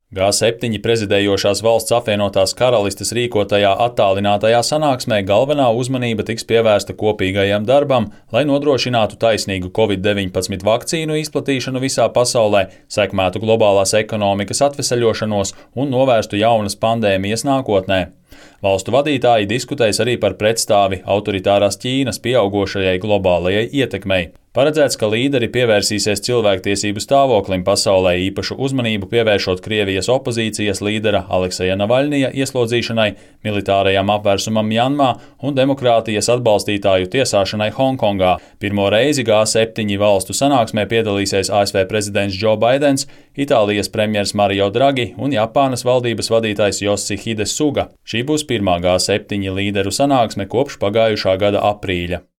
G7 prezidējošās valsts apvienotās karalistes rīkotajā attālinātajā sanāksmē galvenā uzmanība tiks pievērsta kopīgajam darbam, lai nodrošinātu taisnīgu Covid-19 vakcīnu izplatīšanu visā pasaulē, sekmētu globālās ekonomikas atveseļošanos un novērstu jaunas pandēmijas nākotnē. Valstu vadītāji diskutēs arī par pretstāvi autoritārās Ķīnas pieaugošajai globālajai ietekmei. Paredzēts, ka līderi pievērsīsies cilvēktiesību stāvoklim pasaulē, īpašu uzmanību pievēršot Krievijas opozīcijas līdera Alekseja Navaļņija ieslodzīšanai, militārajam apvērsumam Mjanmā un demokrātijas atbalstītāju tiesāšanai Honkongā. Pirmo reizi G7 valstu sanāksmē piedalīsies ASV prezidents Džo Baidens, Itālijas premjers Mario Draghi un Japānas valdības vadītājs Yoshihide Suga. Šī būs pirmā G7 līderu sanāksme kopš pagājušā gada aprīļa.